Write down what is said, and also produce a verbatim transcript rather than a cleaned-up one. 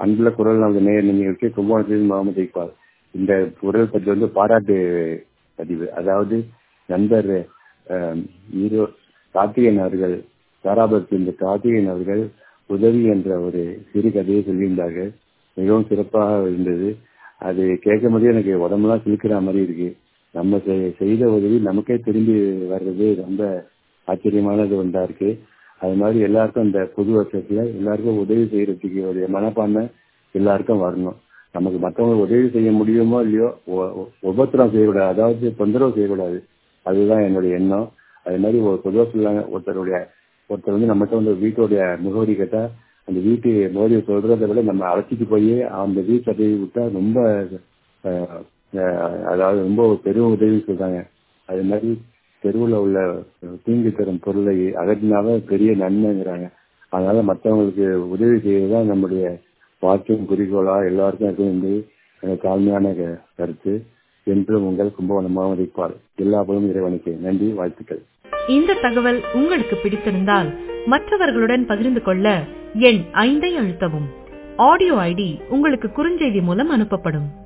அன்புள்ள குரல் நமது நேர் நிகழ்ச்சி கும்பகோணத்தில் முகமது இக்பால். இந்த குரல் பதிவு வந்து பாராட்டு பதிவு. அதாவது நண்பர் ஈரோ கார்த்திகேயன் அவர்கள் தாராபுரத்தில் இந்த கார்த்திகேயன் அவர்கள் உதவி என்ற ஒரு சிறு கதையை சொல்லியிருந்தார்கள். மிகவும் சிறப்பாக இருந்தது. அது கேட்கும் போதே எனக்கு உடம்புலாம் சிலுக்கிற மாதிரி இருக்கு. நம்ம செய்த உதவி நமக்கே திரும்பி வர்றது ரொம்ப ஆச்சரியமானது ஒன்றா இருக்கு. அது மாதிரி எல்லாருக்கும் இந்த புது வருஷத்துல எல்லாருக்கும் உதவி செய்யறதுக்கு ஒரு மனப்பான்மை எல்லாருக்கும் வரணும். நமக்கு மற்றவங்களுக்கு உதவி செய்ய முடியுமோ இல்லையோ உபத்திரம் செய்யக்கூடாது, அதாவது தொந்தரவு செய்யக்கூடாது. அதுதான் என்னுடைய எண்ணம். அது மாதிரி ஒரு பொதுவாக சொல்லாங்க, ஒருத்தருடைய ஒருத்தர் வந்து நம்மகிட்ட வந்து வீட்டுடைய முகவரி கேட்டா அந்த வீட்டு முகவரியை சொல்றதை விட நம்ம அழைச்சிட்டு போய் அந்த வீட்டு அட்டையை விட்டா ரொம்ப அதாவது ரொம்ப பெரும் உதவி சொல்றாங்க. அது மாதிரி தெருவில் உள்ள தீங்கு தரும் பொருளை அகற்றினாவே பெரிய நன்மைங்கிறாங்க. அதனால மற்றவங்களுக்கு உதவி செய்யறதுதான் நம்முடைய வாழ்க்கையின் குறிக்கோளா எல்லாருக்கும் இருக்கும் என்று எனக்கு தாழ்மையான கருத்து. என்றும் உங்கள் கும்பகோணம் முகமது இக்பால். எல்லா புகழும் இறைவனுக்கு. நன்றி, வாழ்த்துக்கள். இந்த தகவல் உங்களுக்கு பிடித்திருந்தால் மற்றவர்களுடன் பகிர்ந்து கொள்ள எண் ஐந்தை அழுத்தவும். ஆடியோ ஐடி உங்களுக்கு குறுஞ்செய்தி மூலம் அனுப்பப்படும்.